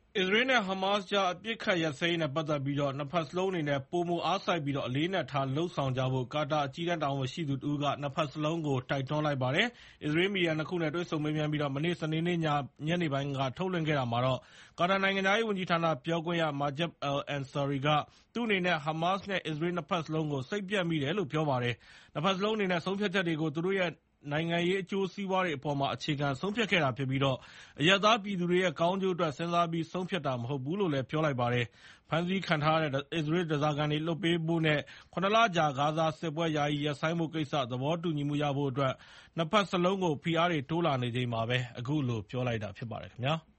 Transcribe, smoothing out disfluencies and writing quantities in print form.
အစ္စရေးနဲ့ ဟာမတ်စ်ကြား အပစ်အခတ်ရပ်စဲရေးနဲ့ပတ်သက်ပြီး နှစ်ဘက်စလုံးအနေနဲ့ ပိုမိုအားစိုက်ပြီး အလေးအနက်ထားလုပ်ဆောင်ကြဖို့ ကာတာအကြီးတန်းတာဝန်ရှိသူတဦးက နှစ်ဘက်စလုံးကို တိုက်တွန်းလိုက်ပါတယ်။ အစ္စရေးမီဒီယာ ၂ ခုနဲ့ တွေ့ဆုံမေးမြန်းပြီး မနေ့ စနေနေ့ ညနေပိုင်းက ထုတ်လွှင့်ခဲ့တာမှာတော့ ကာတာနိုင်ငံခြားရေးဝန်ကြီးဌာန ပြောခွင့်ရ Majed al-Ansari က သူ့အနေနဲ့ ဟာမတ်စ်နဲ့ အစ္စရေး နှစ်ဘက်စလုံးကို စိတ်ပျက်မိတယ်လို့ ပြောပါတယ်။ နှစ်ဘက်စလုံးအနေနဲ့ ဆုံးဖြတ်ချက်တွေကို သူတို့ရဲ့ နိုင်ငံရေးအကျိုးစီးပွားတွေအပေါ်မှာ အခြေခံဆုံးဖြတ်ခဲ့တာဖြစ်ပြီး အရပ်သားပြည်သူတွေရဲ့ ကောင်းကျိုးအတွက် စဉ်းစားပြီး ဆုံးဖြတ်တာမဟုတ်ဘူးလို့လည်း ပြောလိုက်ပါတယ်။ ဖမ်းဆီးခံထားရတဲ့ အစ္စရေးဓားစာခံတွေ လွှတ်ပေးဖို့နဲ့ ၇ လကြာ ဂါဇာစစ်ပွဲ ယာယီရပ်ဆိုင်းဖို့ကိစ္စ သဘောတူညီမှုရဖို့အတွက် နှစ်ဘက်စလုံးကို ဖိအားတွေ တိုးလာနေချိန်မှာပဲ အခုလို ပြောလိုက်တာဖြစ်ပါတယ်ခင်ဗျာ။